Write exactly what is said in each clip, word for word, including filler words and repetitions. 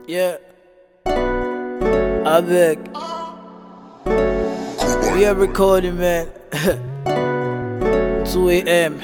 Yeah, I beg. We are recording, man. two A M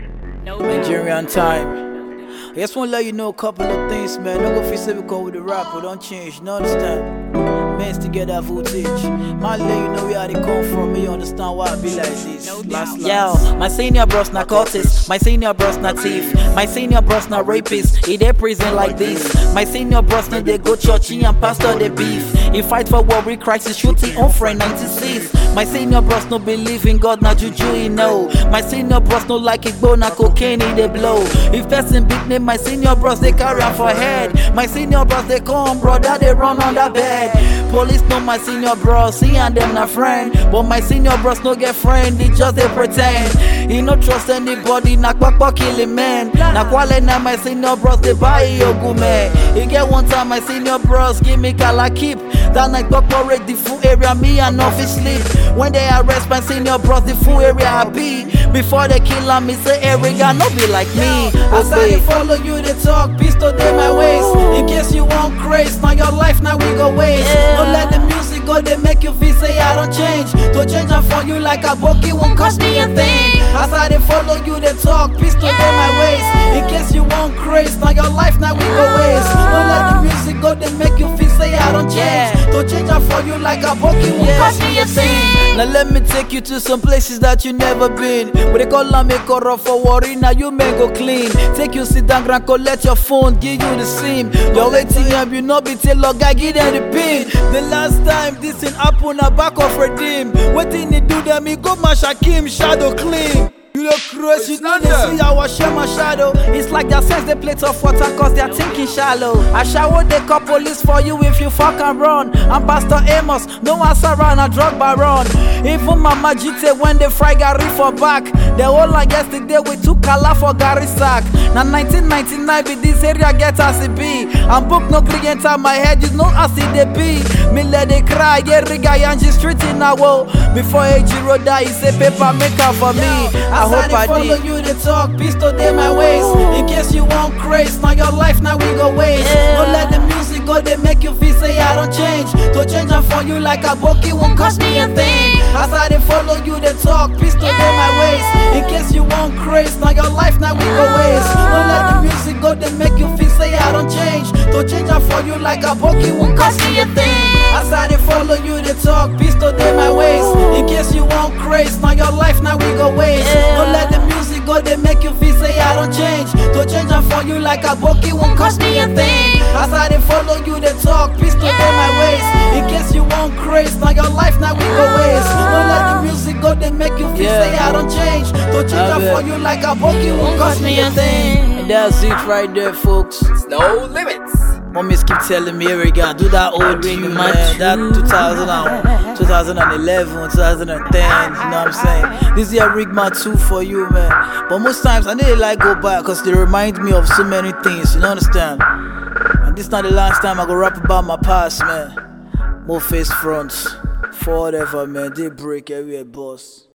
Nigerian time. I just want to let you know a couple of things, man. Don't go feel cynical with the rapper, don't change, you understand? Men's to get that voltage. Man, let you know where they come from. Me understand why I be like this. Last, last. Yo, my senior bros not cultists, my senior bros not thief, my senior bros not rapists. He dey prison like this. My senior bros no they go church and pastor they beef. He fight for war with crisis, shooting on friend ninety-six. My senior bros no believe in God, na juju he know. My senior bros no like it, go na cocaine in the blow. If person big name, my senior bros they carry am for head. My senior bros they come, brother they run under bed. Police know my senior bros, see and them na friend. But my senior bros no get friend, they just they pretend. He no trust anybody, na kwakwa killing man. Na kwale na my senior bros they buy yogu man. He get one time my senior bros give me kala keep. That night kwakwa raid the full area, me and no fish sleep. When they arrest my senior bros, the full area I be. Before they kill am, me say every guy no be like me. As I dey follow you, they talk, pistol they my waist. In case you want craze, now your life now we go waste. Don't let the music go, they make you feel say I don't change. To change am for you like a bookie won't cost me a thing. As I dey follow you, they talk, pistol they my waist. In case you want craze, now your life now we go waste. Don't let the music go, they make you feel say I don't change. To change am for you like a bookie won't cost me a thing. Now let me take you to some places that you never been. But they call am make or for worry, now you may go clean. Take you sit down, grand collect your phone, give you the SIM. Your A T M, you know be tell guy, give them the pin. The last time this thing happen, a back of redeem. Waiting he do them, he go my Shakim, shadow clean. You look crazy, you know they see I was share my shadow. It's like they sense the plate of water cause they're thinking shallow. I shower they call police for you if you fuck and run. I'm Pastor Amos, no answer around a drug baron. Even Mama G T when they fry Gary for back. They all like yesterday we took Kala for Gary sack. Now nineteen ninety-nine be this area get as it be. And book no green enter my head, you know as it they be. Me let they cry, get riga Yanji street in a woe. Before Ejiro die, he say paper maker for me. I hope I follow did. You they talk, pistol they my waist. In case you want craze, now your life now we go waste. Don't let the music go, they make you feel say I don't change. To change am for you like a bookie won't cost me a thing. As I they follow you they talk, pistol they my waist. In case you want craze, now your life now we go waste. Don't let the music go, they make you feel say I don't change. To change am for you like a bookie won't cost me a thing. As I they follow you they talk, pistol they my waist. In case you want craze, now your life now we go waste. Don't let the music go, they make you feel say I don't change. To change am for you like a bookie won't cost me a thing. As I they follow you they talk, pistol they my waist. In case you want craze, now your life now we go waste. Don't let the music go, they make you feel yeah. say I don't change. To change am for you like a bookie won't cost me a thing. And that's it right there, folks. No limits. Mommies keep telling me, here we go, do that old ring, man. That two thousand, twenty eleven, twenty ten, you know what I'm saying? This is a Rigma two for you, man. But most times I need to like go back because they remind me of so many things, you understand? And this not the last time I go rap about my past, man. More face fronts, forever, man. They break everywhere, boss.